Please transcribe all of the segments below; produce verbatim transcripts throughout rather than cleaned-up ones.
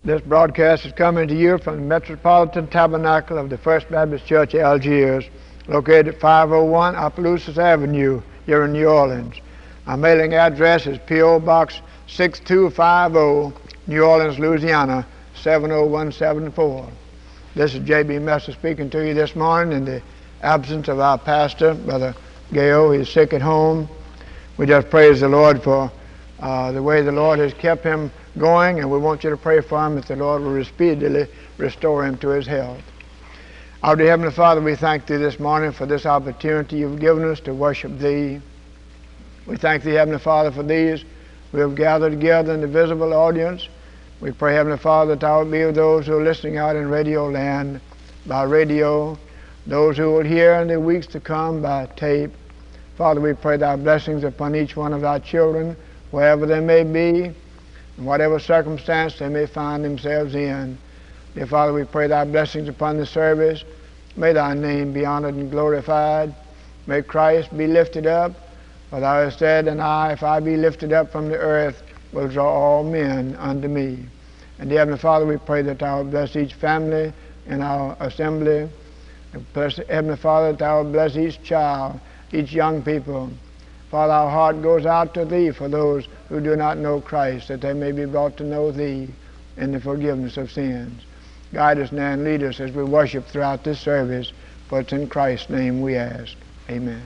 This broadcast is coming to you from the Metropolitan Tabernacle of the First Baptist Church of Algiers, located at five oh one Opelousas Avenue here in New Orleans. Our mailing address is P O Box six two five zero, New Orleans, Louisiana seven oh one seven four. This is J B Messer speaking to you this morning in the absence of our pastor, Brother Gayo. He's sick at home. We just praise the Lord for uh, the way the Lord has kept him going, and we want you to pray for him that the Lord will speedily restore him to his health. Our dear Heavenly Father, we thank Thee this morning for this opportunity You've given us to worship Thee. We thank Thee, Heavenly Father, for these who have gathered together in the visible audience. We pray, Heavenly Father, that Thou will be with those who are listening out in radio land, by radio, those who will hear in the weeks to come by tape. Father, we pray Thy blessings upon each one of Thy children, wherever they may be, in whatever circumstance they may find themselves in. Dear Father, we pray Thy blessings upon the service. May Thy name be honored and glorified. May Christ be lifted up. For Thou hast said, and I, if I be lifted up from the earth, will draw all men unto me. And dear Heavenly Father, we pray that Thou will bless each family in our assembly. And bless, Heavenly Father, that Thou will bless each child, each young people. Father, our heart goes out to Thee for those who do not know Christ, that they may be brought to know Thee in the forgiveness of sins. Guide us now and lead us as we worship throughout this service, for it's in Christ's name we ask. Amen.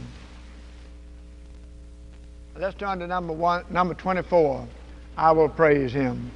Let's turn to number one, number twenty-four. I will praise Him.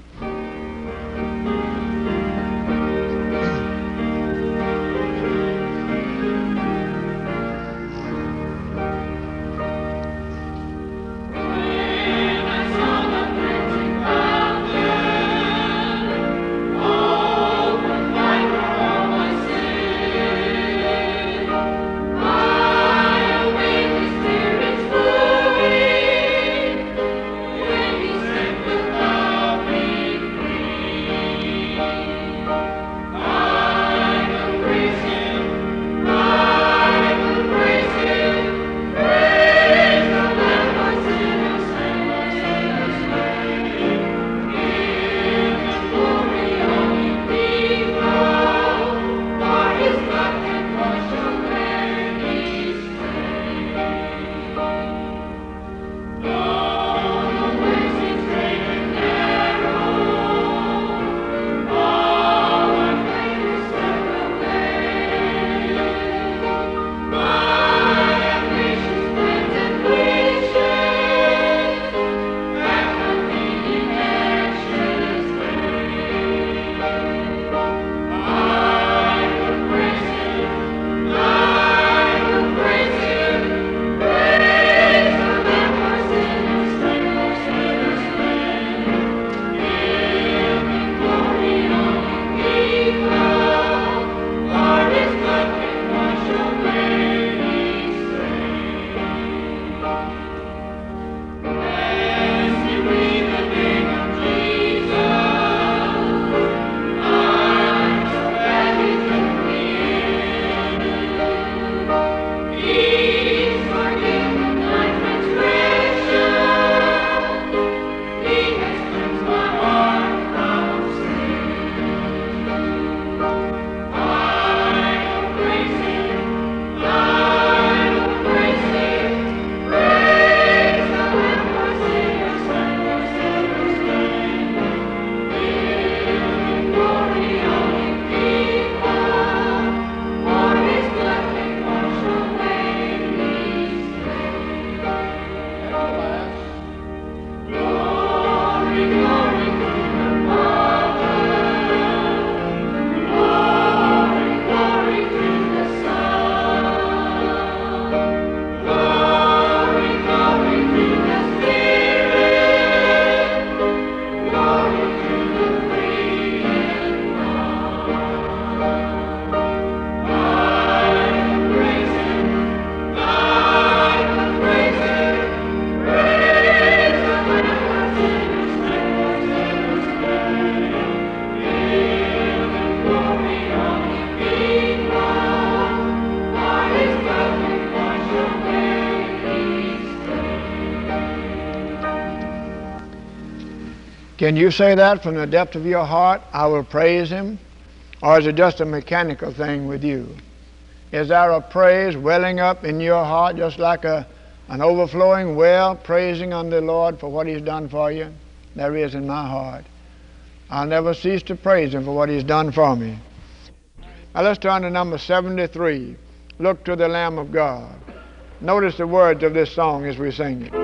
Can you say that from the depth of your heart? I will praise him. Or is it just a mechanical thing with you? Is there a praise welling up in your heart just like a, an overflowing well, praising unto the Lord for what he's done for you? There is in my heart. I'll never cease to praise him for what he's done for me. Now let's turn to number seventy-three. Look to the Lamb of God. Notice the words of this song as we sing it.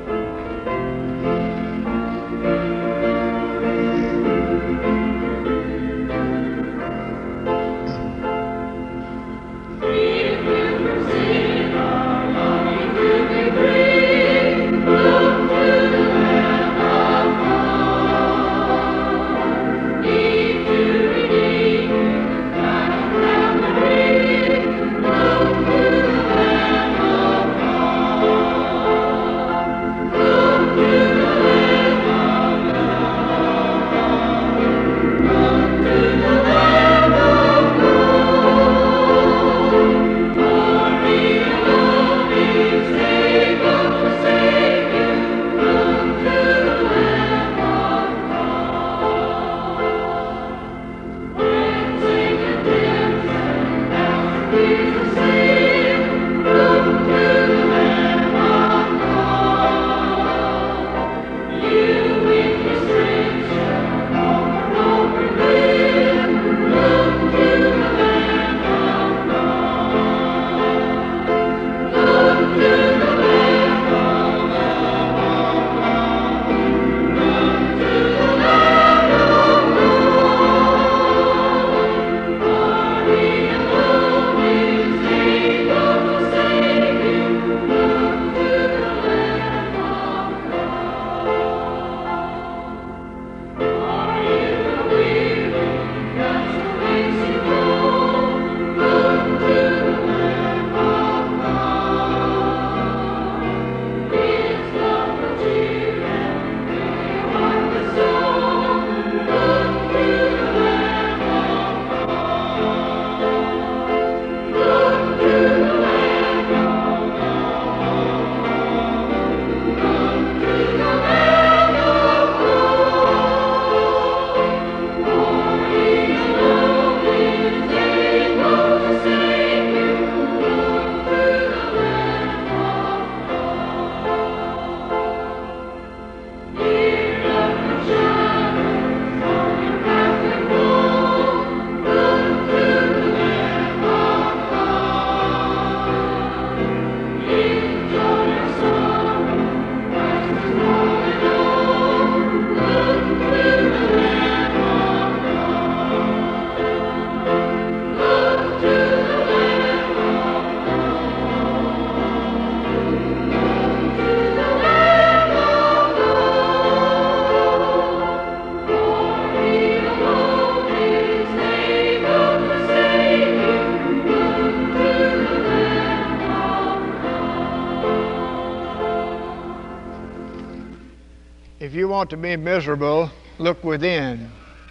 If you want to be miserable, look within.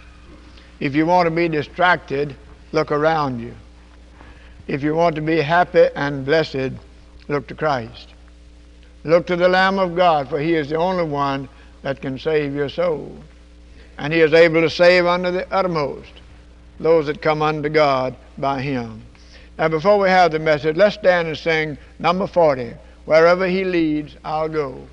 If you want to be distracted, look around you. If you want to be happy and blessed, look to Christ. Look to the Lamb of God, for he is the only one that can save your soul. And he is able to save unto the uttermost those that come unto God by him. Now before we have the message, let's stand and sing number forty, Wherever He Leads, I'll Go.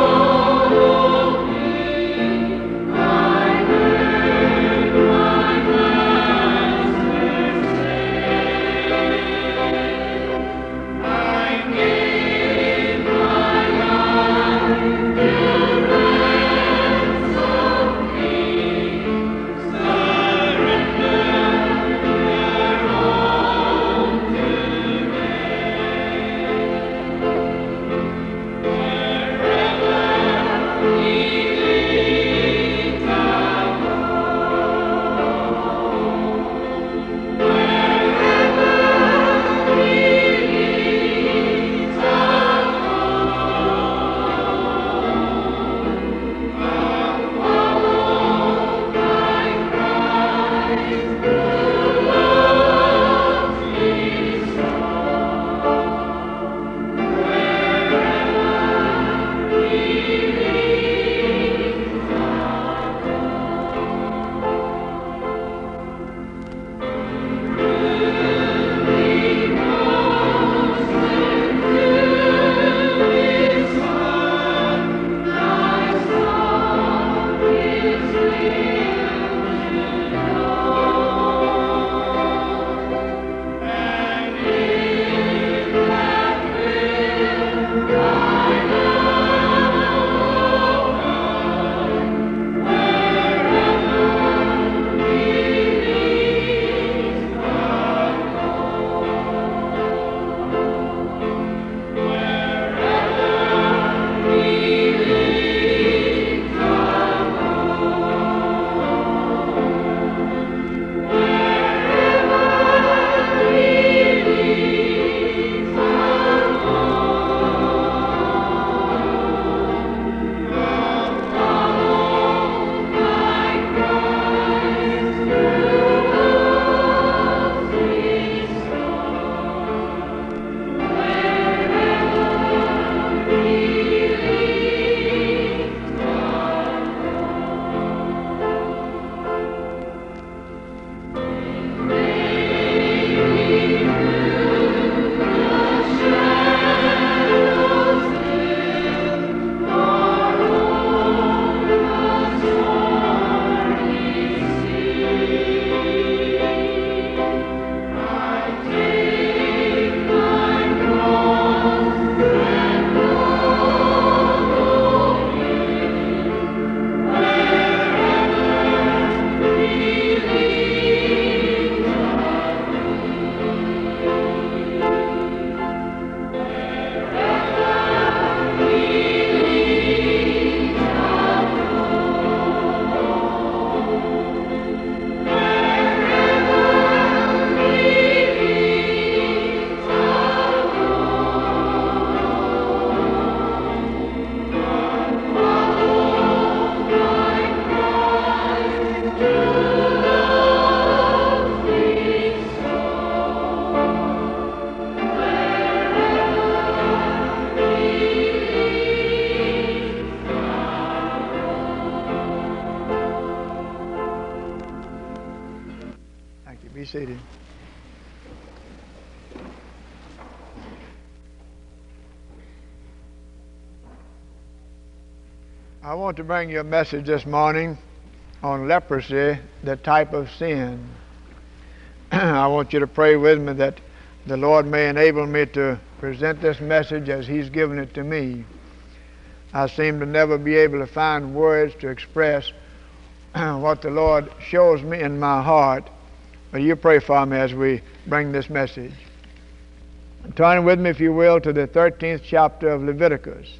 I seated. I want to bring you a message this morning on leprosy, the type of sin. I want you to pray with me that the Lord may enable me to present this message as He's given it to me. I seem to never be able to find words to express what the Lord shows me in my heart. But you pray for me as we bring this message. Turn with me, if you will, to the thirteenth chapter of Leviticus.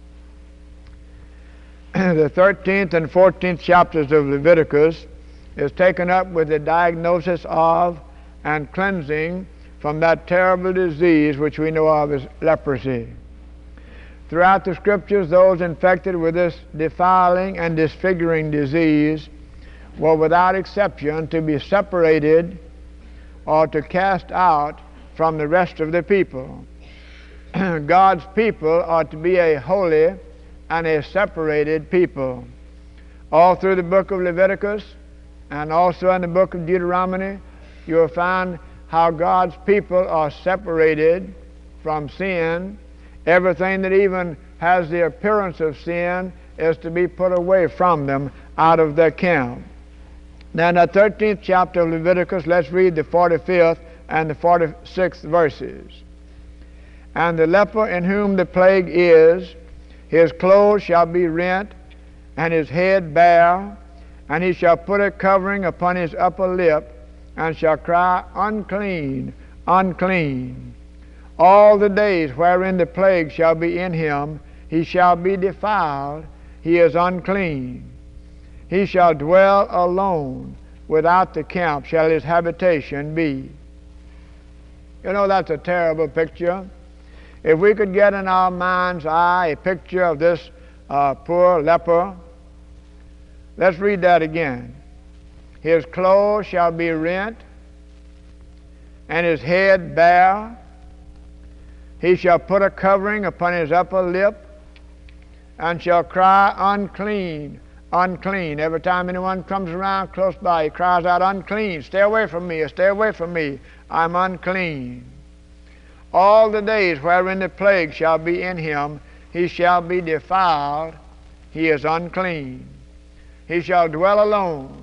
The thirteenth and fourteenth chapters of Leviticus is taken up with the diagnosis of and cleansing from that terrible disease which we know of as leprosy. Throughout the Scriptures, those infected with this defiling and disfiguring disease were without exception to be separated or to cast out from the rest of the people. God's people are to be a holy and a separated people. All through the book of Leviticus and also in the book of Deuteronomy, you will find how God's people are separated from sin. Everything that even has the appearance of sin is to be put away from them out of their camp. Now in the thirteenth chapter of Leviticus, let's read the forty-fifth and the forty-sixth verses. And the leper in whom the plague is, his clothes shall be rent, and his head bare, and he shall put a covering upon his upper lip, and shall cry, unclean, unclean. All the days wherein the plague shall be in him, he shall be defiled, he is unclean. He shall dwell alone, without the camp shall his habitation be. You know, that's a terrible picture. If we could get in our mind's eye a picture of this uh, poor leper, let's read that again. His clothes shall be rent, and his head bare. He shall put a covering upon his upper lip, and shall cry, unclean, unclean. Every time anyone comes around close by, he cries out, unclean, stay away from me, stay away from me, I'm unclean. All the days wherein the plague shall be in him, he shall be defiled, he is unclean. He shall dwell alone.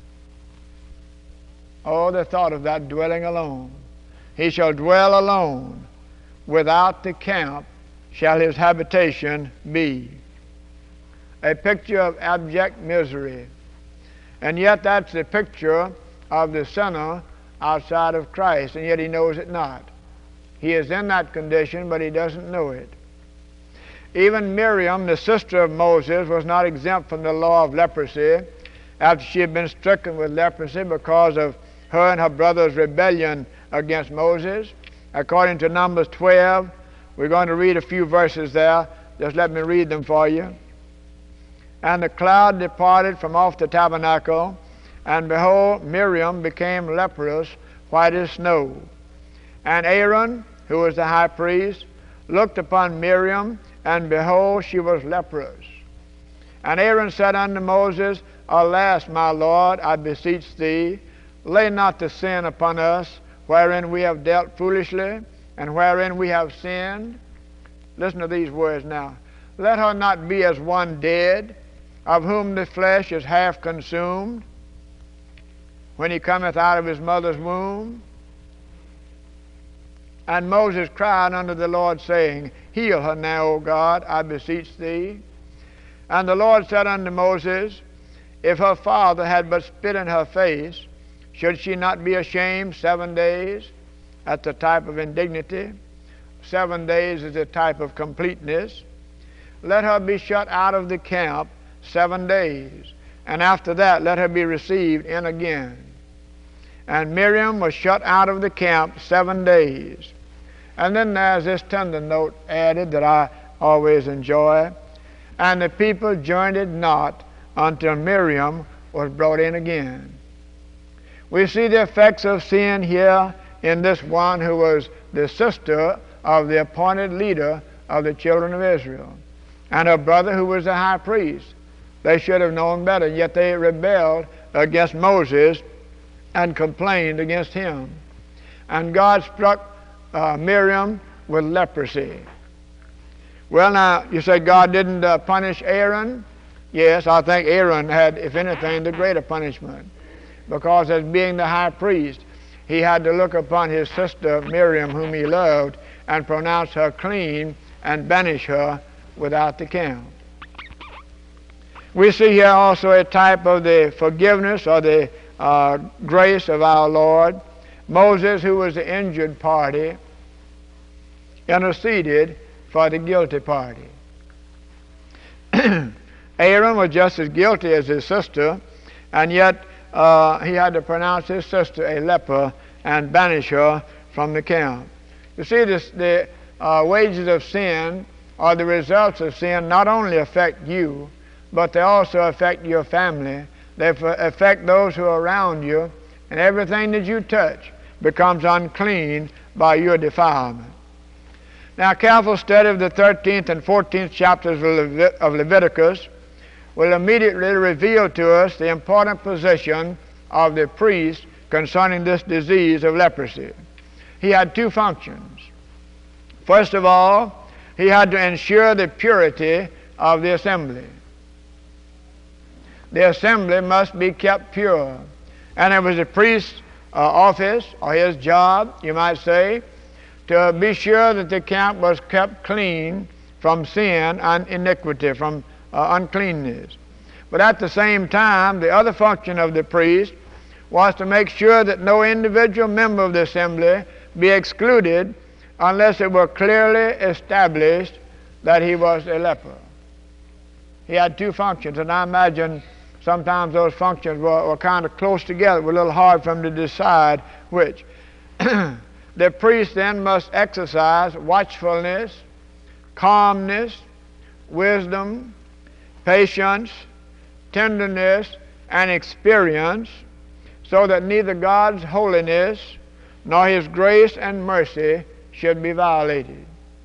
Oh, the thought of that, dwelling alone. He shall dwell alone. Without the camp shall his habitation be. A picture of abject misery. And yet that's the picture of the sinner outside of Christ, and yet he knows it not. He is in that condition, but he doesn't know it. Even Miriam, the sister of Moses, was not exempt from the law of leprosy after she had been stricken with leprosy because of her and her brother's rebellion against Moses. According to Numbers twelve, we're going to read a few verses there. Just let me read them for you. And the cloud departed from off the tabernacle, and behold, Miriam became leprous, white as snow. And Aaron, who was the high priest, looked upon Miriam, and behold, she was leprous. And Aaron said unto Moses, Alas, my Lord, I beseech thee, lay not the sin upon us, wherein we have dealt foolishly, and wherein we have sinned. Listen to these words now. Let her not be as one dead, of whom the flesh is half consumed, when he cometh out of his mother's womb. And Moses cried unto the Lord, saying, Heal her now, O God, I beseech thee. And the Lord said unto Moses, If her father had but spit in her face, should she not be ashamed seven days? That's a type of indignity. Seven days is a type of completeness. Let her be shut out of the camp seven days, and after that let her be received in again. And Miriam was shut out of the camp seven days. And then there's this tender note added that I always enjoy. And the people journeyed not until Miriam was brought in again. We see the effects of sin here in this one who was the sister of the appointed leader of the children of Israel, and her brother who was the high priest. They should have known better, yet they rebelled against Moses and complained against him. And God struck uh, Miriam with leprosy. Well, now, you say God didn't uh, punish Aaron? Yes, I think Aaron had, if anything, the greater punishment. Because as being the high priest, he had to look upon his sister Miriam, whom he loved, and pronounce her clean and banish her without the camp. We see here also a type of the forgiveness or the uh, grace of our Lord. Moses, who was the injured party, interceded for the guilty party. Aaron was just as guilty as his sister, and yet uh, he had to pronounce his sister a leper and banish her from the camp. You see, this, the uh, wages of sin, or the results of sin, not only affect you, but they also affect your family. They affect those who are around you, and everything that you touch becomes unclean by your defilement. Now, careful study of the thirteenth and fourteenth chapters of, Levit- of Leviticus will immediately reveal to us the important position of the priest concerning this disease of leprosy. He had two functions. First of all, he had to ensure the purity of the assembly. The assembly must be kept pure. And it was the priest's uh, office, or his job, you might say, to be sure that the camp was kept clean from sin and iniquity, from uh, uncleanness. But at the same time, the other function of the priest was to make sure that no individual member of the assembly be excluded unless it were clearly established that he was a leper. He had two functions, and I imagine sometimes those functions were, were kind of close together. It was a little hard for him to decide which. The priest then must exercise watchfulness, calmness, wisdom, patience, tenderness, and experience, so that neither God's holiness nor his grace and mercy should be violated.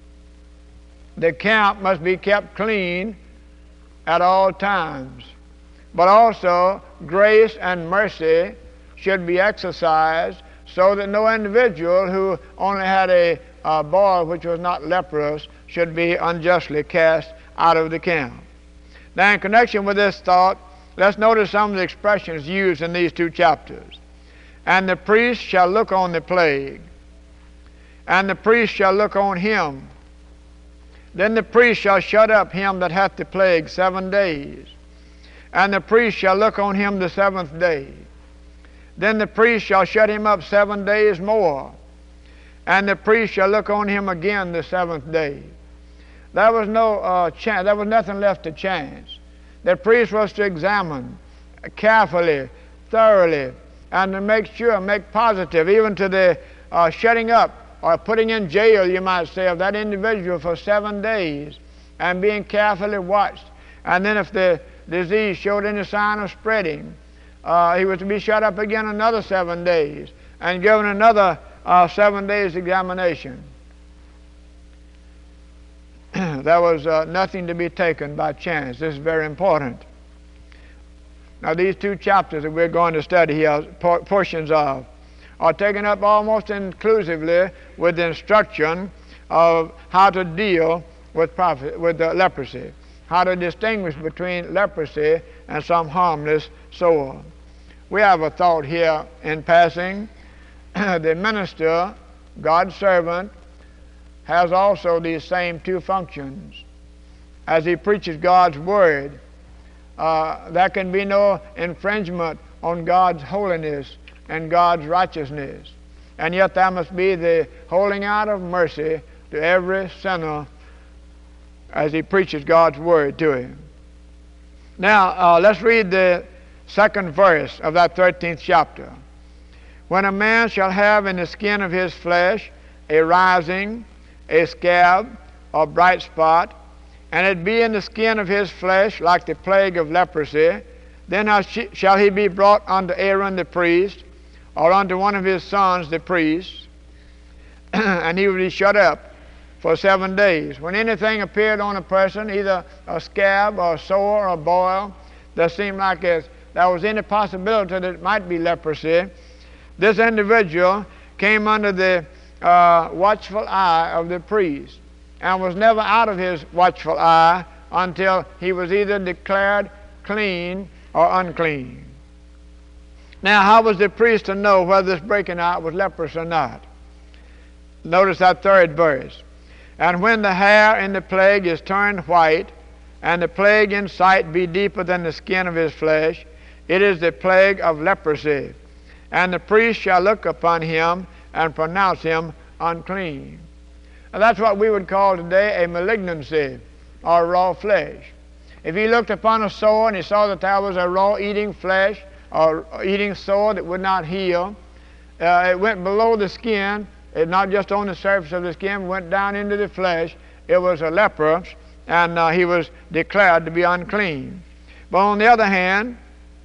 The camp must be kept clean at all times, but also grace and mercy should be exercised so that no individual who only had a, a boil which was not leprous should be unjustly cast out of the camp. Now, in connection with this thought, let's notice some of the expressions used in these two chapters. And the priest shall look on the plague, and the priest shall look on him. Then the priest shall shut up him that hath the plague seven days, and the priest shall look on him the seventh day. Then the priest shall shut him up seven days more, and the priest shall look on him again the seventh day. There was no uh, chance. There was nothing left to chance. The priest was to examine carefully, thoroughly, and to make sure, make positive, even to the uh, shutting up or putting in jail, you might say, of that individual for seven days and being carefully watched. And then if the disease showed any sign of spreading, uh, he was to be shut up again another seven days and given another uh, seven days examination. There was uh, nothing to be taken by chance. This is very important. Now, these two chapters that we're going to study here, portions of, are taken up almost inclusively with the instruction of how to deal with, prophet, with the leprosy, how to distinguish between leprosy and some harmless sore. We have a thought here in passing. The minister, God's servant, has also these same two functions. As he preaches God's word, uh, there can be no infringement on God's holiness and God's righteousness. And yet there must be the holding out of mercy to every sinner as he preaches God's word to him. Now, uh, let's read the second verse of that thirteenth chapter. When a man shall have in the skin of his flesh a rising, a scab, or bright spot, and it be in the skin of his flesh like the plague of leprosy, then shall he be brought unto Aaron the priest, or unto one of his sons the priest, and he will be shut up for seven days. When anything appeared on a person, either a scab or a sore or a boil, that seemed like there was any possibility that it might be leprosy, This individual came under the uh, watchful eye of the priest and was never out of his watchful eye until he was either declared clean or unclean. Now, how was the priest to know whether this breaking out was leprous or not? Notice that third verse. And when the hair in the plague is turned white, and the plague in sight be deeper than the skin of his flesh, it is the plague of leprosy. And the priest shall look upon him and pronounce him unclean. And that's what we would call today a malignancy, or raw flesh. If he looked upon a sore and he saw that there was a raw eating flesh or eating sore that would not heal, uh, it went below the skin, it not just on the surface of the skin, went down into the flesh, it was a leper, and uh, he was declared to be unclean. But on the other hand,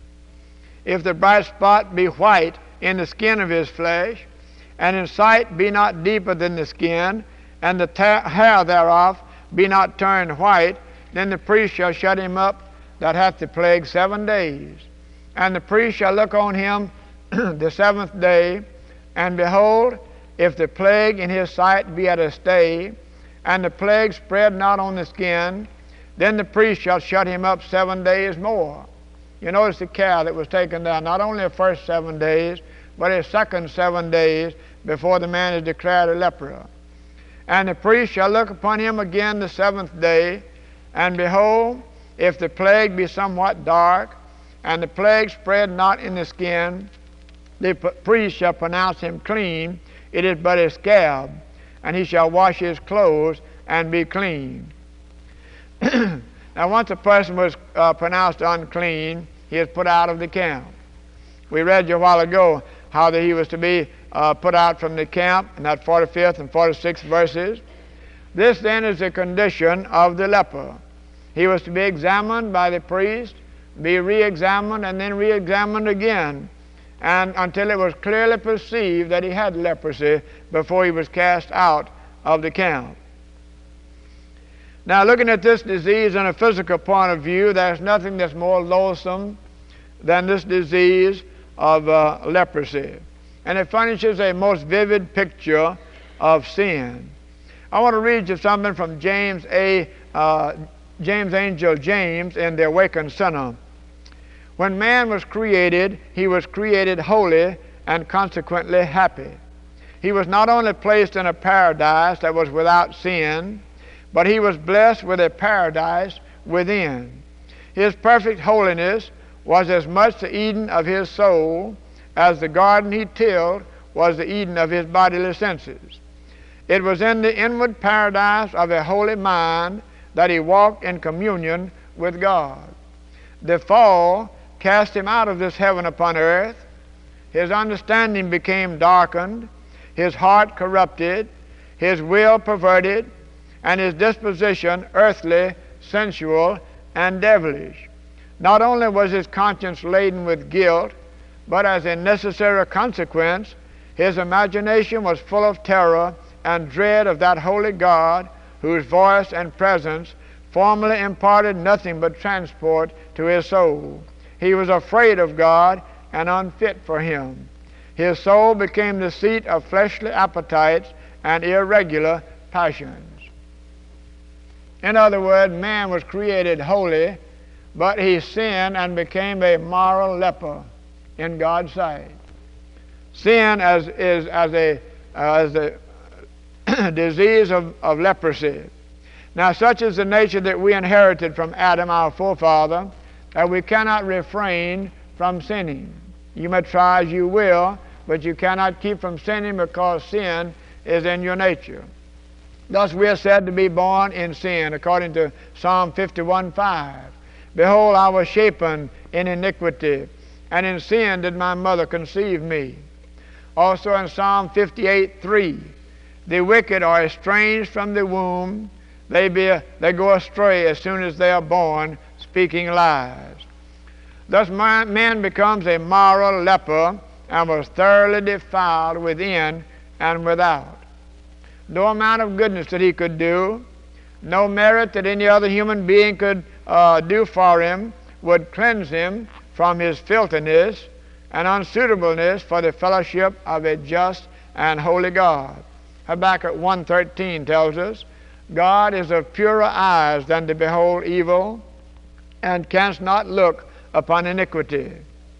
if the bright spot be white in the skin of his flesh, and in sight be not deeper than the skin, and the ta- hair thereof be not turned white, then the priest shall shut him up that hath the plague seven days. And the priest shall look on him the seventh day, and behold, if the plague in his sight be at a stay, and the plague spread not on the skin, then the priest shall shut him up seven days more. You notice the care that was taken there, not only the first seven days, but the second seven days before the man is declared a leper. And the priest shall look upon him again the seventh day, and behold, if the plague be somewhat dark, and the plague spread not in the skin, the priest shall pronounce him clean. It is but a scab, and he shall wash his clothes and be clean. Now, once a person was uh, pronounced unclean, he is put out of the camp. We read you a while ago how that he was to be uh, put out from the camp in that forty-fifth and forty-sixth verses. This then is the condition of the leper. He was to be examined by the priest, be re-examined, and then re-examined again, and until it was clearly perceived that he had leprosy before he was cast out of the camp. Now, looking at this disease in a physical point of view, there's nothing that's more loathsome than this disease of uh, leprosy. And it furnishes a most vivid picture of sin. I want to read you something from James A. Uh, James Angel James in The Awakened Sinner. When man was created, he was created holy and consequently happy. He was not only placed in a paradise that was without sin, but he was blessed with a paradise within. His perfect holiness was as much the Eden of his soul as the garden he tilled was the Eden of his bodily senses. It was in the inward paradise of a holy mind that he walked in communion with God. The fall cast him out of this heaven upon earth. His understanding became darkened, his heart corrupted, his will perverted, and his disposition earthly, sensual, and devilish. Not only was his conscience laden with guilt, but as a necessary consequence, his imagination was full of terror and dread of that holy God whose voice and presence formerly imparted nothing but transport to his soul. He was afraid of God and unfit for him. His soul became the seat of fleshly appetites and irregular passions. In other words, man was created holy, but he sinned and became a moral leper in God's sight. Sin as, is as a, uh, as a disease of, of leprosy. Now, such is the nature that we inherited from Adam, our forefather, that we cannot refrain from sinning. You may try as you will, but you cannot keep from sinning because sin is in your nature. Thus we are said to be born in sin, according to Psalm fifty-one five. Behold, I was shapen in iniquity, and in sin did my mother conceive me. Also in Psalm fifty-eight three, the wicked are estranged from the womb. They, be, they go astray as soon as they are born, speaking lies. Thus man becomes a moral leper and was thoroughly defiled within and without. No amount of goodness that he could do, no merit that any other human being could uh, do for him would cleanse him from his filthiness, and unsuitableness for the fellowship of a just and holy God. Habakkuk one thirteen tells us, God is of purer eyes than to behold evil, and canst not look upon iniquity.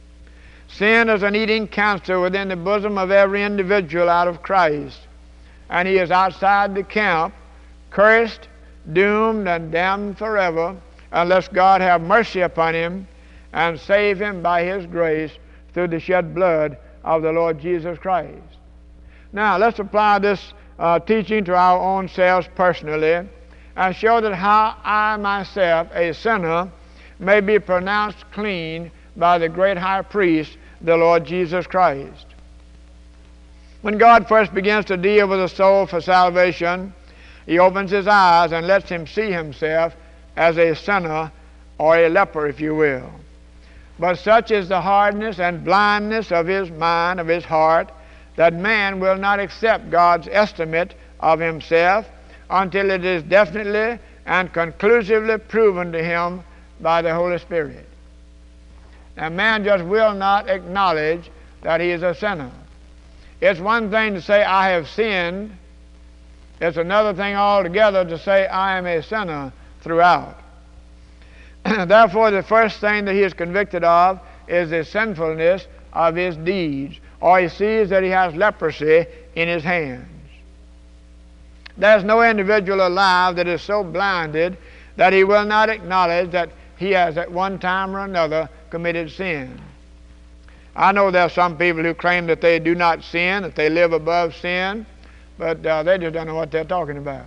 Sin is an eating cancer within the bosom of every individual out of Christ, and he is outside the camp, cursed, doomed, and damned forever, unless God have mercy upon him and save him by his grace through the shed blood of the Lord Jesus Christ. Now, let's apply this uh, teaching to our own selves personally and show that how I myself, a sinner, may be pronounced clean by the great high priest, the Lord Jesus Christ. When God first begins to deal with a soul for salvation, he opens his eyes and lets him see himself as a sinner, or a leper, if you will. But such is the hardness and blindness of his mind, of his heart, that man will not accept God's estimate of himself until it is definitely and conclusively proven to him by the Holy Spirit. And man just will not acknowledge that he is a sinner. It's one thing to say, I have sinned. It's another thing altogether to say, I am a sinner throughout. Therefore, the first thing that he is convicted of is the sinfulness of his deeds, or he sees that he has leprosy in his hands. There's no individual alive that is so blinded that he will not acknowledge that he has at one time or another committed sin. I know there are some people who claim that they do not sin, that they live above sin, but uh, they just don't know what they're talking about.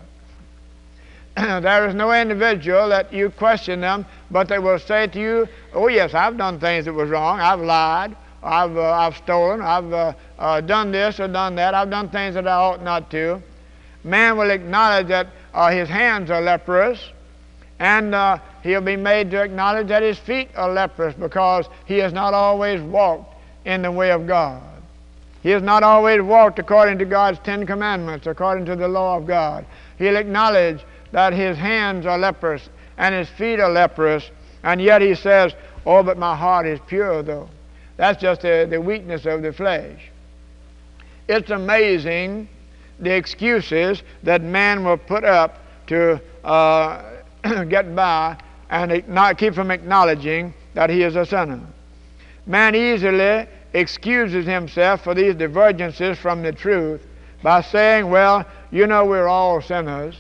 There is no individual that you question them, but they will say to you, oh yes, I've done things that was wrong. I've lied, I've, uh, I've stolen, I've uh, uh, done this or done that. I've done things that I ought not to. Man will acknowledge that uh, his hands are leprous, and uh, he'll be made to acknowledge that his feet are leprous because he has not always walked in the way of God. He has not always walked according to God's Ten Commandments, according to the law of God. He'll acknowledge that his hands are leprous and his feet are leprous, and yet he says, oh, but my heart is pure though. That's just the, the weakness of the flesh. It's amazing the excuses that man will put up to uh, get by and not keep from acknowledging that he is a sinner. Man easily excuses himself for these divergences from the truth by saying, well, you know, we're all sinners.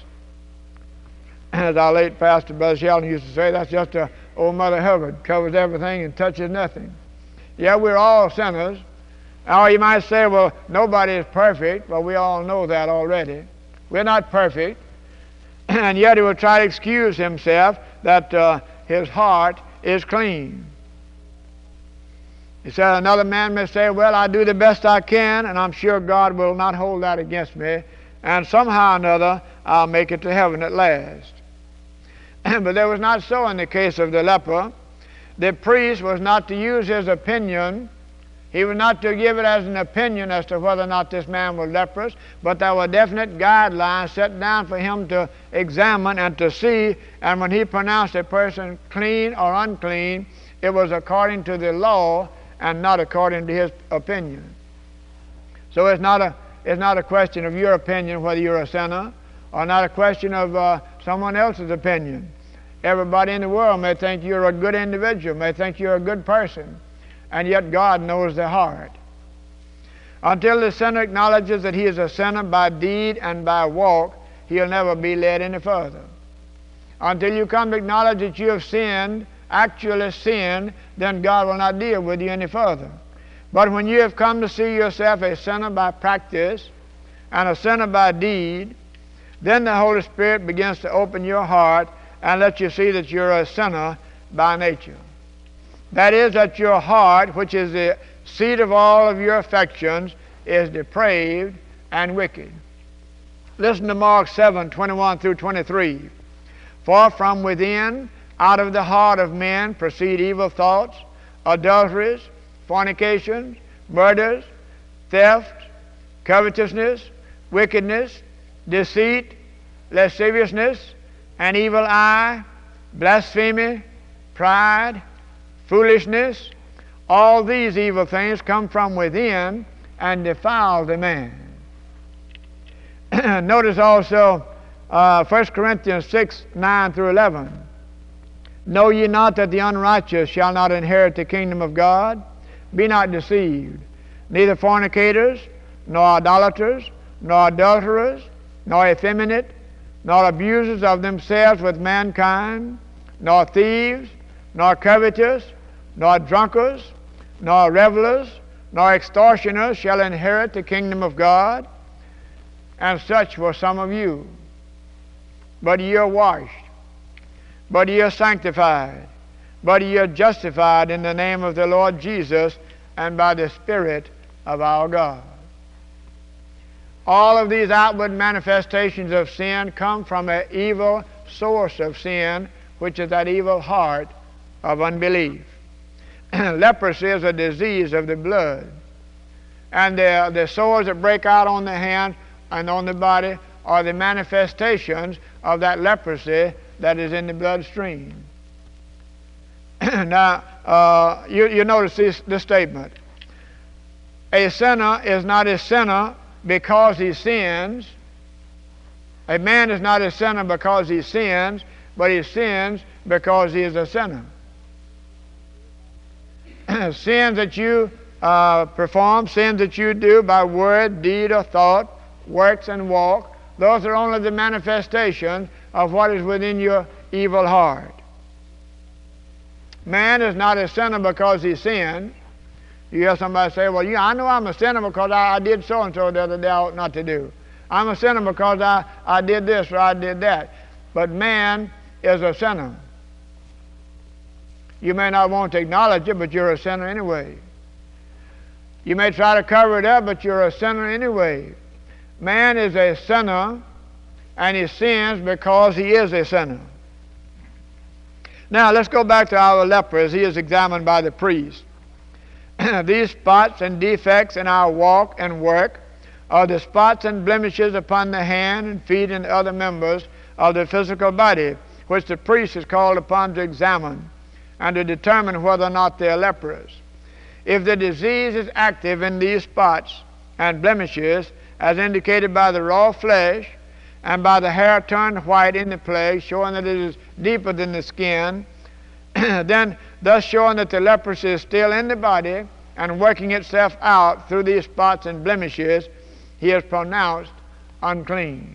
As our late pastor, Brother Sheldon, used to say, that's just a old Mother Hubbard, covers everything and touches nothing. Yeah, we're all sinners. Or you might say, well, nobody is perfect. Well, we all know that already. We're not perfect. And yet he will try to excuse himself that uh, his heart is clean. He said, another man may say, well, I do the best I can, and I'm sure God will not hold that against me, and somehow or another I'll make it to heaven at last. But there was not so in the case of the leper. The priest was not to use his opinion. He was not to give it as an opinion as to whether or not this man was leprous, but there were definite guidelines set down for him to examine and to see, and when he pronounced a person clean or unclean, it was according to the law and not according to his opinion. So it's not a, it's not a question of your opinion whether you're a sinner, or not a question of uh, someone else's opinion. Everybody in the world may think you're a good individual, may think you're a good person, and yet God knows the heart. Until the sinner acknowledges that he is a sinner by deed and by walk, he'll never be led any further. Until you come to acknowledge that you have sinned, actually sinned, then God will not deal with you any further. But when you have come to see yourself a sinner by practice and a sinner by deed, then the Holy Spirit begins to open your heart and let you see that you're a sinner by nature. That is, that your heart, which is the seat of all of your affections, is depraved and wicked. Listen to Mark seven, twenty-one through twenty-three. For from within, out of the heart of men, proceed evil thoughts, adulteries, fornications, murders, theft, covetousness, wickedness, deceit, lasciviousness, an evil eye, blasphemy, pride, foolishness. All these evil things come from within and defile the man. Notice also uh, First Corinthians six, nine through eleven. Know ye not that the unrighteous shall not inherit the kingdom of God? Be not deceived. Neither fornicators, nor idolaters, nor adulterers, nor effeminate, nor abusers of themselves with mankind, nor thieves, nor covetous, nor drunkards, nor revelers, nor extortioners shall inherit the kingdom of God. And such were some of you. But ye are washed, but ye are sanctified, but ye are justified in the name of the Lord Jesus and by the Spirit of our God. All of these outward manifestations of sin come from an evil source of sin, which is that evil heart of unbelief. Leprosy is a disease of the blood. And the, the sores that break out on the hand and on the body are the manifestations of that leprosy that is in the bloodstream. Now, uh, you, you notice this, this statement. A sinner is not a sinner because he sins. A man is not a sinner because he sins, but he sins because he is a sinner. Sins that you uh, perform, sins that you do by word, deed, or thought, works and walk, those are only the manifestations of what is within your evil heart. Man is not a sinner because he sinned. You hear somebody say, well, yeah, I know I'm a sinner because I, I did so-and-so the other day I ought not to do. I'm a sinner because I, I did this or I did that. But man is a sinner. You may not want to acknowledge it, but you're a sinner anyway. You may try to cover it up, but you're a sinner anyway. Man is a sinner, and he sins because he is a sinner. Now, let's go back to our leper as he is examined by the priest. These spots and defects in our walk and work are the spots and blemishes upon the hand and feet and other members of the physical body, which the priest is called upon to examine and to determine whether or not they are leprous. If the disease is active in these spots and blemishes, as indicated by the raw flesh and by the hair turned white in the place, showing that it is deeper than the skin, then thus showing that the leprosy is still in the body and working itself out through these spots and blemishes, he is pronounced unclean.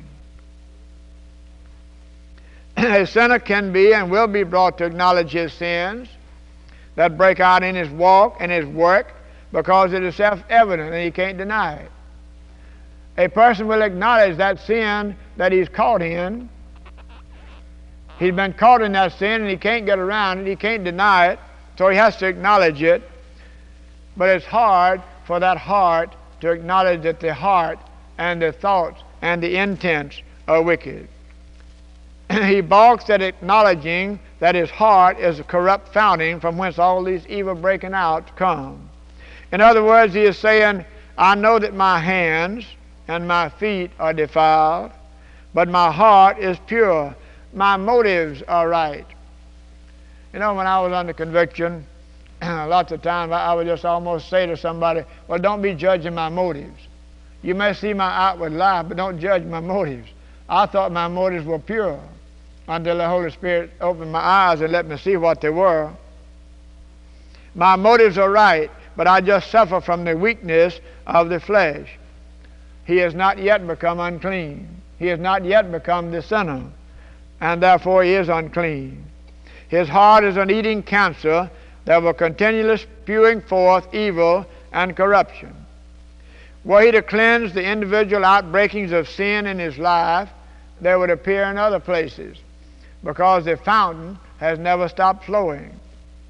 A sinner can be and will be brought to acknowledge his sins that break out in his walk and his work because it is self-evident and he can't deny it. A person will acknowledge that sin that he's caught in. He's been caught in that sin and he can't get around it, he can't deny it, so he has to acknowledge it. But it's hard for that heart to acknowledge that the heart and the thoughts and the intents are wicked. He balks at acknowledging that his heart is a corrupt fountain from whence all these evil breaking out come. In other words, he is saying, I know that my hands and my feet are defiled, but my heart is pure. My motives are right. You know, when I was under conviction, lots of times I would just almost say to somebody, well, don't be judging my motives. You may see my outward life, but don't judge my motives. I thought my motives were pure until the Holy Spirit opened my eyes and let me see what they were. My motives are right, but I just suffer from the weakness of the flesh. He has not yet become unclean. He has not yet become the sinner, and therefore he is unclean. His heart is an eating cancer that will continually spewing forth evil and corruption. Were he to cleanse the individual outbreakings of sin in his life, they would appear in other places, because the fountain has never stopped flowing.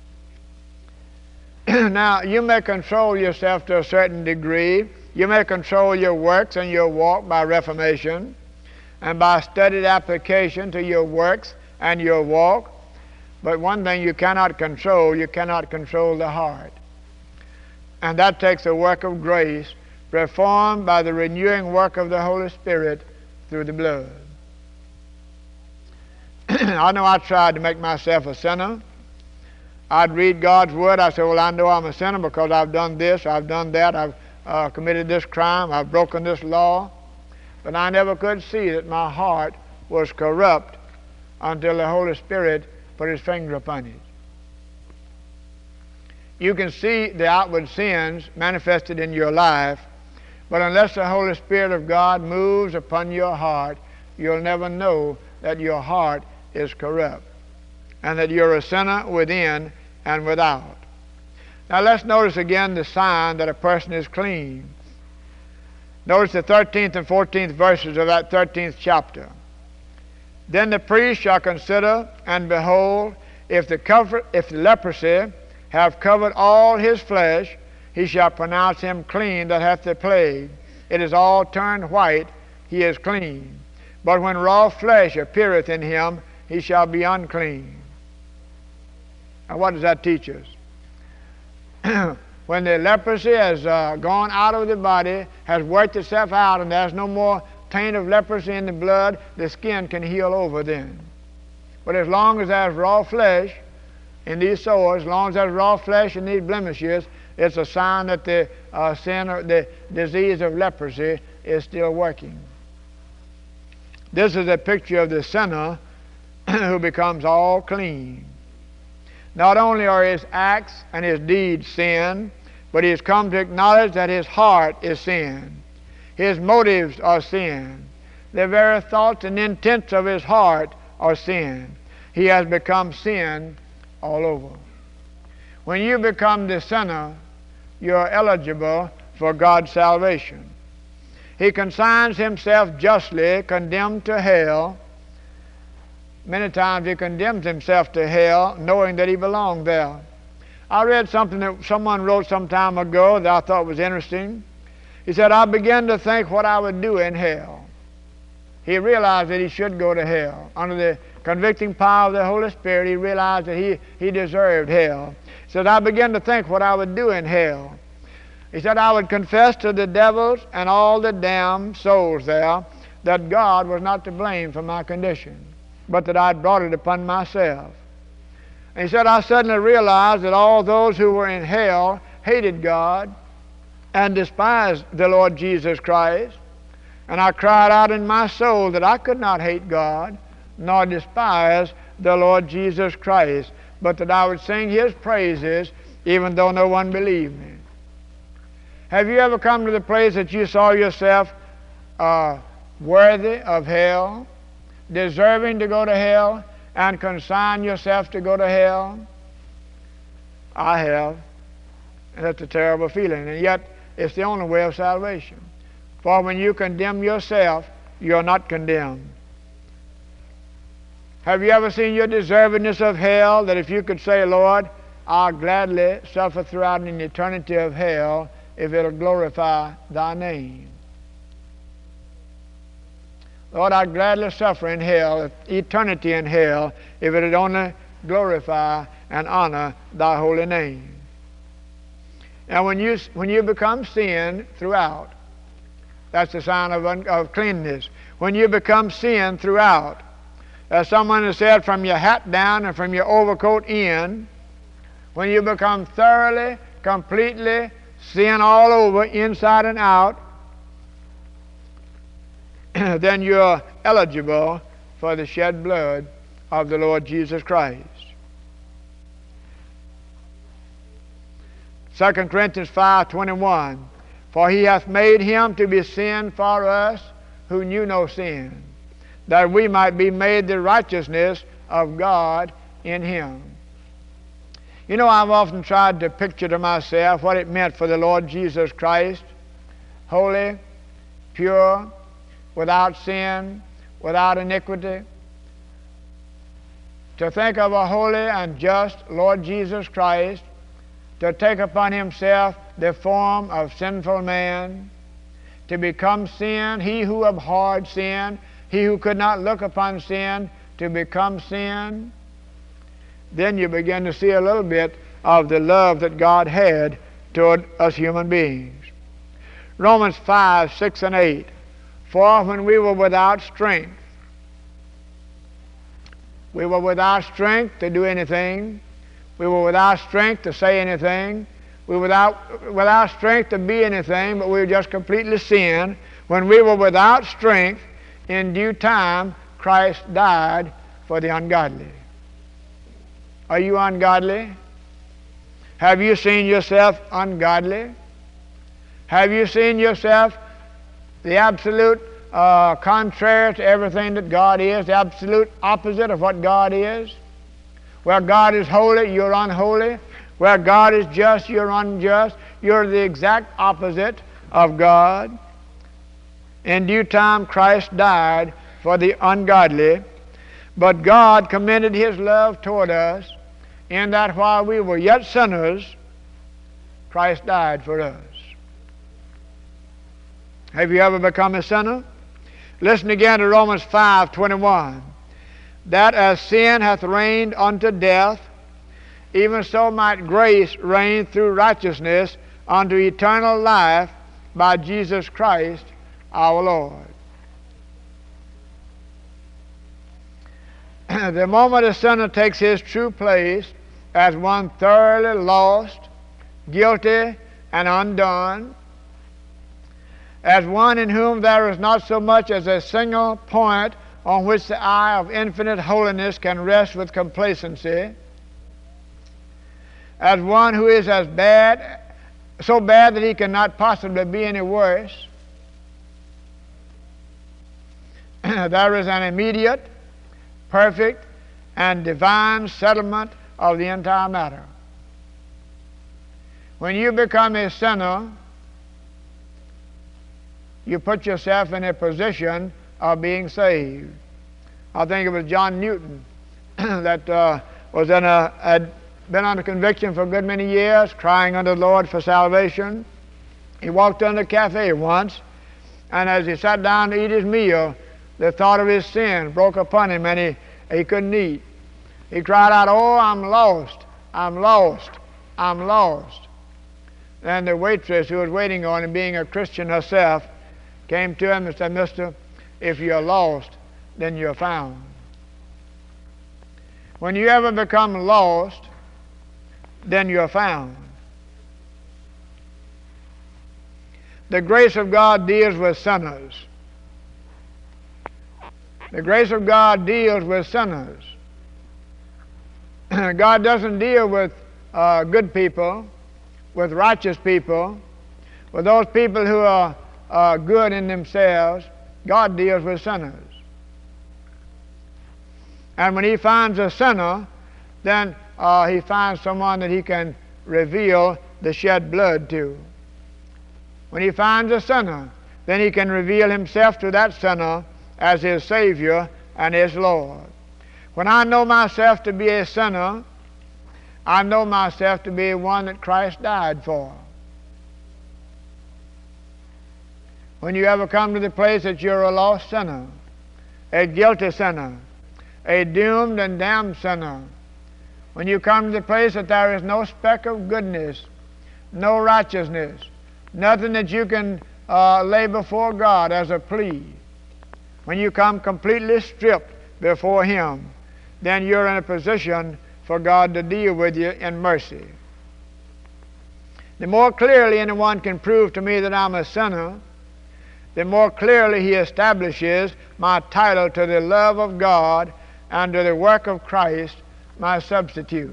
Now, you may control yourself to a certain degree. You may control your works and your walk by reformation and by studied application to your works and your walk. But one thing you cannot control, you cannot control the heart. And that takes a work of grace performed by the renewing work of the Holy Spirit through the blood. I know I tried to make myself a sinner. I'd read God's Word. I said, well, I know I'm a sinner because I've done this, I've done that, I've uh, committed this crime, I've broken this law. But I never could see that my heart was corrupt until the Holy Spirit put His finger upon it. You can see the outward sins manifested in your life, but unless the Holy Spirit of God moves upon your heart, you'll never know that your heart is corrupt and that you're a sinner within and without. Now let's notice again the sign that a person is clean. Notice the thirteenth and fourteenth verses of that thirteenth chapter. Then the priest shall consider, and behold, if the, cover, if the leprosy have covered all his flesh, he shall pronounce him clean that hath the plague. It is all turned white, he is clean. But when raw flesh appeareth in him, he shall be unclean. Now what does that teach us? When the leprosy has uh, gone out of the body, has worked itself out, and there's no more taint of leprosy in the blood, the skin can heal over then. But as long as there's raw flesh in these sores, as long as there's raw flesh in these blemishes, it's a sign that the uh, sin or the disease of leprosy is still working. This is a picture of the sinner who becomes all clean. Not only are his acts and his deeds sin, but he has come to acknowledge that his heart is sin. His motives are sin. The very thoughts and intents of his heart are sin. He has become sin all over. When you become the sinner, you're eligible for God's salvation. He consigns himself justly, condemned to hell. Many times he condemns himself to hell, knowing that he belonged there. I read something that someone wrote some time ago that I thought was interesting. He said, I began to think what I would do in hell. He realized that he should go to hell. Under the convicting power of the Holy Spirit, he realized that he, he deserved hell. He said, I began to think what I would do in hell. He said, I would confess to the devils and all the damned souls there that God was not to blame for my condition, but that I'd brought it upon myself. And he said, I suddenly realized that all those who were in hell hated God and despised the Lord Jesus Christ. And I cried out in my soul that I could not hate God nor despise the Lord Jesus Christ, but that I would sing His praises even though no one believed me. Have you ever come to the place that you saw yourself uh, worthy of hell, deserving to go to hell, and consign yourself to go to hell? I have. And that's a terrible feeling. And yet, it's the only way of salvation. For when you condemn yourself, you're not condemned. Have you ever seen your deservedness of hell, that if you could say, Lord, I'll gladly suffer throughout an eternity of hell if it'll glorify Thy name? Lord, I'd gladly suffer in hell, eternity in hell, if it would only glorify and honor Thy holy name. Now, when you, when you become sin throughout, that's the sign of, of cleanness. When you become sin throughout, as someone has said, from your hat down and from your overcoat in, when you become thoroughly, completely sin all over, inside and out, then you're eligible for the shed blood of the Lord Jesus Christ. Second Corinthians five twenty-one, for He hath made Him to be sin for us who knew no sin, that we might be made the righteousness of God in Him. You know, I've often tried to picture to myself what it meant for the Lord Jesus Christ, holy, pure, without sin, without iniquity, to think of a holy and just Lord Jesus Christ, to take upon Himself the form of sinful man, to become sin, He who abhorred sin, He who could not look upon sin, to become sin. Then you begin to see a little bit of the love that God had toward us human beings. Romans five, six and eight, for when we were without strength, we were without strength to do anything, We were without strength to say anything. We were without, without strength to be anything, but we were just completely sin. When we were without strength, in due time, Christ died for the ungodly. Are you ungodly? Have you seen yourself ungodly? Have you seen yourself the absolute uh, contrary to everything that God is, the absolute opposite of what God is? Where God is holy, you're unholy. Where God is just, you're unjust. You're the exact opposite of God. In due time, Christ died for the ungodly, but God commended His love toward us in that while we were yet sinners, Christ died for us. Have you ever become a sinner? Listen again to Romans five twenty-one. That as sin hath reigned unto death, even so might grace reign through righteousness unto eternal life by Jesus Christ our Lord. The moment a sinner takes his true place as one thoroughly lost, guilty, and undone, as one in whom there is not so much as a single point on which the eye of infinite holiness can rest with complacency, as one who is as bad, so bad that he cannot possibly be any worse, there is an immediate, perfect, and divine settlement of the entire matter. When you become a sinner, you put yourself in a position of being saved. I think it was John Newton that uh, was in a, had been under conviction for a good many years, crying unto the Lord for salvation. He walked into a cafe once, and as he sat down to eat his meal, the thought of his sin broke upon him, and he, he couldn't eat. He cried out, "Oh, I'm lost, I'm lost, I'm lost." Then the waitress who was waiting on him, being a Christian herself, came to him and said, "Mister, if you're lost, then you're found." When you ever become lost, then you're found. The grace of God deals with sinners. The grace of God deals with sinners. God doesn't deal with uh, good people, with righteous people, with those people who are uh, good in themselves. God deals with sinners. And when He finds a sinner, then uh, He finds someone that He can reveal the shed blood to. When He finds a sinner, then He can reveal Himself to that sinner as His Savior and His Lord. When I know myself to be a sinner, I know myself to be one that Christ died for. When you ever come to the place that you're a lost sinner, a guilty sinner, a doomed and damned sinner, when you come to the place that there is no speck of goodness, no righteousness, nothing that you can uh, lay before God as a plea, when you come completely stripped before Him, then you're in a position for God to deal with you in mercy. The more clearly anyone can prove to me that I'm a sinner, the more clearly he establishes my title to the love of God and to the work of Christ, my substitute.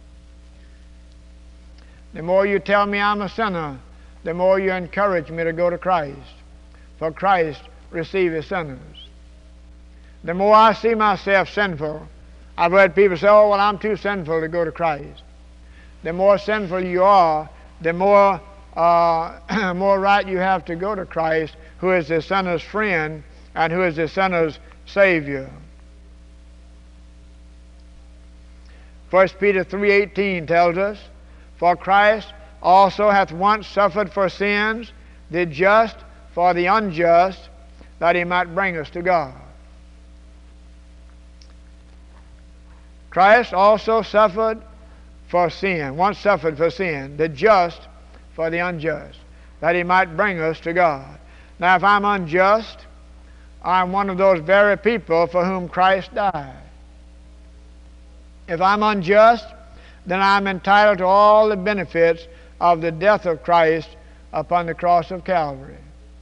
The more you tell me I'm a sinner, the more you encourage me to go to Christ, for Christ receiveth sinners. The more I see myself sinful, I've heard people say, "Oh, well, I'm too sinful to go to Christ." The more sinful you are, the more, uh, more right you have to go to Christ, who is the sinner's friend and who is the sinner's Savior. First Peter three eighteen tells us, "For Christ also hath once suffered for sins, the just for the unjust, that He might bring us to God." Christ also suffered for sin, once suffered for sin, the just for the unjust, that He might bring us to God. Now, if I'm unjust, I'm one of those very people for whom Christ died. If I'm unjust, then I'm entitled to all the benefits of the death of Christ upon the cross of Calvary.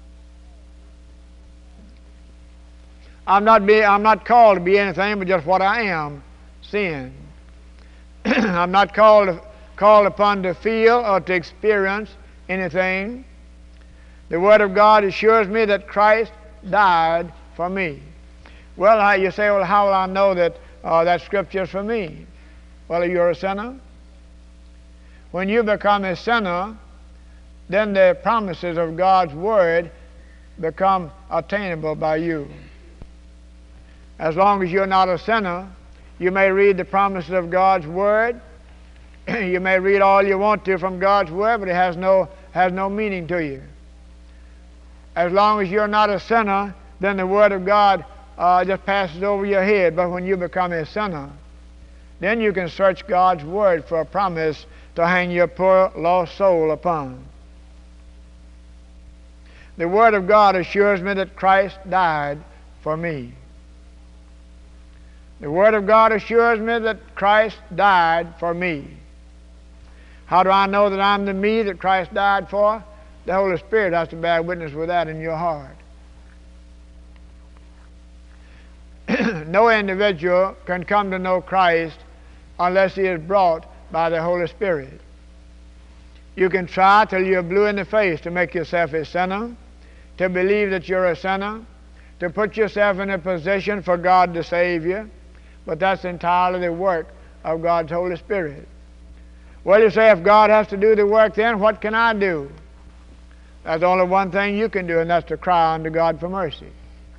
I'm not, be, I'm not called to be anything but just what I am, sin. I'm not called, called upon to feel or to experience anything. The Word of God assures me that Christ died for me. Well, you say, well, how will I know that uh, that Scripture is for me? Well, you're a sinner. When you become a sinner, then the promises of God's Word become attainable by you. As long as you're not a sinner, you may read the promises of God's Word. You may read all you want to from God's Word, but it has no, has no meaning to you. As long as you're not a sinner, then the Word of God uh, just passes over your head. But when you become a sinner, then you can search God's Word for a promise to hang your poor lost soul upon. The Word of God assures me that Christ died for me. The Word of God assures me that Christ died for me. How do I know that I'm the me that Christ died for? The Holy Spirit has to bear witness with that in your heart. No individual can come to know Christ unless he is brought by the Holy Spirit. You can try till you're blue in the face to make yourself a sinner, to believe that you're a sinner, to put yourself in a position for God to save you, but that's entirely the work of God's Holy Spirit. Well, you say, if God has to do the work, then what can I do? There's only one thing you can do, and that's to cry unto God for mercy.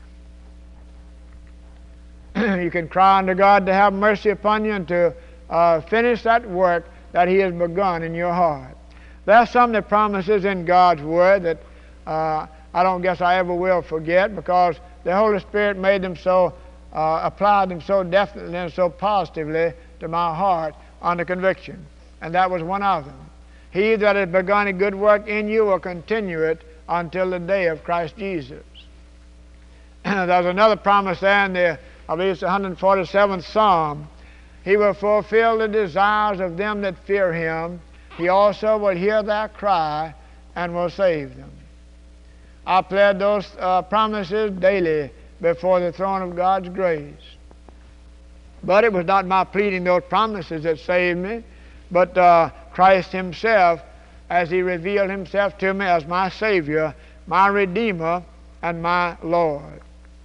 You can cry unto God to have mercy upon you and to uh, finish that work that He has begun in your heart. There's some of the promises in God's Word that uh, I don't guess I ever will forget, because the Holy Spirit made them so, uh, applied them so definitely and so positively to my heart under conviction. And that was one of them. He that has begun a good work in you will continue it until the day of Christ Jesus. There's another promise there in the, I believe it's the one hundred forty-seventh Psalm. He will fulfill the desires of them that fear Him. He also will hear their cry and will save them. I plead those uh, promises daily before the throne of God's grace. But it was not my pleading those promises that saved me, but uh, Christ Himself, as He revealed Himself to me as my Savior, my Redeemer, and my Lord.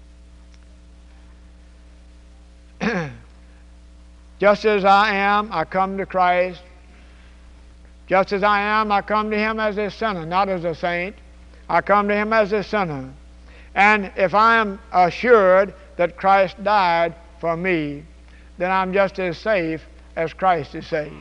Just as I am, I come to Christ. Just as I am, I come to Him as a sinner, not as a saint. I come to Him as a sinner. And if I am assured that Christ died for me, then I'm just as safe as Christ is safe.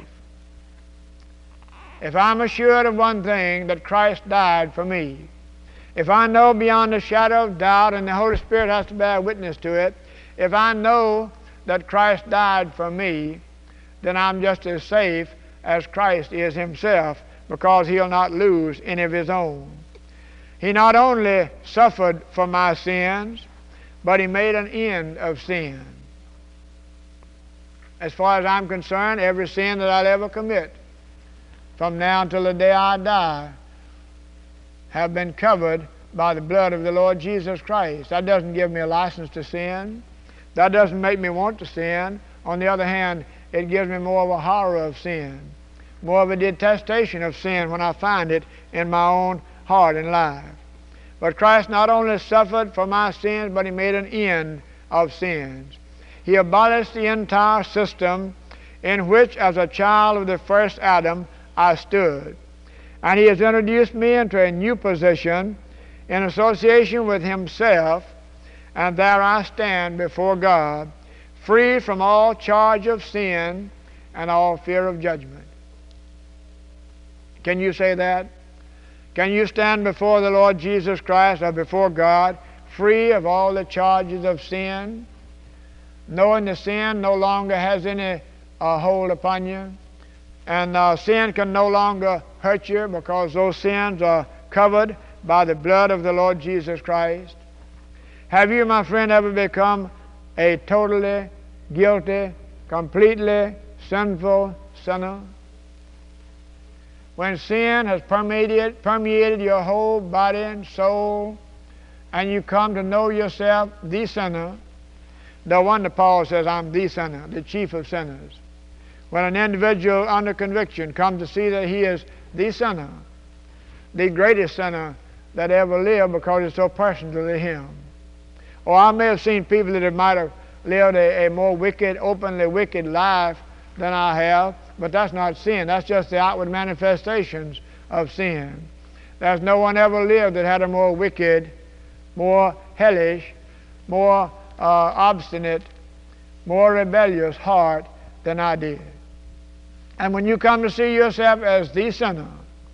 If I'm assured of one thing, that Christ died for me, if I know beyond a shadow of doubt, and the Holy Spirit has to bear witness to it, if I know that Christ died for me, then I'm just as safe as Christ is Himself, because He'll not lose any of His own. He not only suffered for my sins, but He made an end of sin. As far as I'm concerned, every sin that I'll ever commit, from now until the day I die, have been covered by the blood of the Lord Jesus Christ. That doesn't give me a license to sin. That doesn't make me want to sin. On the other hand, it gives me more of a horror of sin, more of a detestation of sin when I find it in my own heart and life. But Christ not only suffered for my sins, but He made an end of sins. He abolished the entire system in which, as a child of the first Adam, I stood. And He has introduced me into a new position in association with Himself, and there I stand before God, free from all charge of sin and all fear of judgment. Can you say that? Can you stand before the Lord Jesus Christ or before God, free of all the charges of sin, knowing the sin no longer has any uh, hold upon you, and uh, sin can no longer hurt you because those sins are covered by the blood of the Lord Jesus Christ? Have you, my friend, ever become a totally guilty, completely sinful sinner? When sin has permeated, permeated your whole body and soul, and you come to know yourself the sinner, no wonder Paul says, I'm the sinner, the chief of sinners. When an individual under conviction comes to see that he is the sinner, the greatest sinner that ever lived, because it's so personal to him. Or I may have seen people that might have lived a, a more wicked, openly wicked life than I have, but that's not sin. That's just the outward manifestations of sin. There's no one ever lived that had a more wicked, more hellish, more uh, obstinate, more rebellious heart than I did. And when you come to see yourself as the sinner,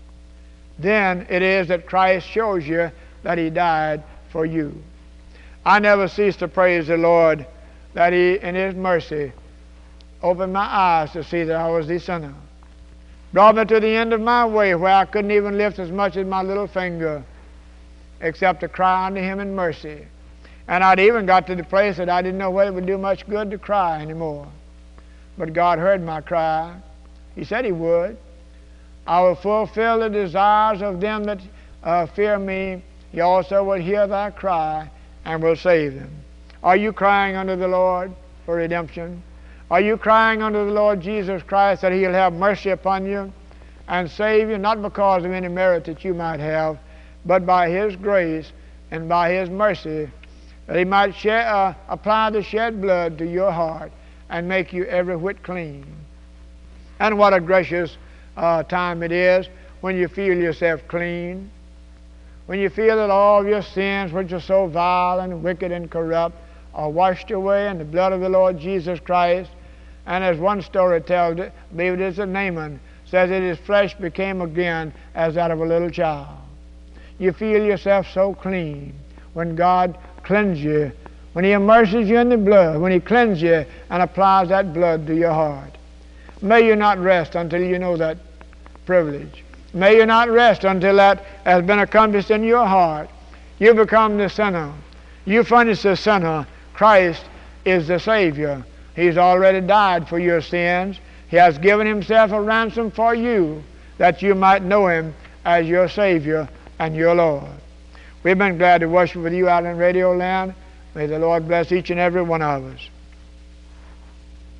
then it is that Christ shows you that he died for you. I never cease to praise the Lord that he, in his mercy, opened my eyes to see that I was the sinner. Brought me to the end of my way where I couldn't even lift as much as my little finger except to cry unto him in mercy. And I'd even got to the place that I didn't know whether it would do much good to cry anymore. But God heard my cry. He said he would. I will fulfill the desires of them that uh, fear me. He also will hear thy cry and will save them. Are you crying unto the Lord for redemption? Are you crying unto the Lord Jesus Christ that he'll have mercy upon you and save you, not because of any merit that you might have, but by his grace and by his mercy, that he might shed, uh, apply the shed blood to your heart and make you every whit clean? And what a gracious uh, time it is when you feel yourself clean, when you feel that all your sins, which are so vile and wicked and corrupt, are washed away in the blood of the Lord Jesus Christ. And as one story tells it, I believe it is that Naaman says that his flesh became again as that of a little child. You feel yourself so clean when God cleanses you, when he immerses you in the blood, when he cleanses you and applies that blood to your heart. May you not rest until you know that privilege. May you not rest until that has been accomplished in your heart. You become the sinner. You furnish the sinner. Christ is the Savior. He's already died for your sins. He has given himself a ransom for you that you might know him as your Savior and your Lord. We've been glad to worship with you out in Radio Land. May the Lord bless each and every one of us.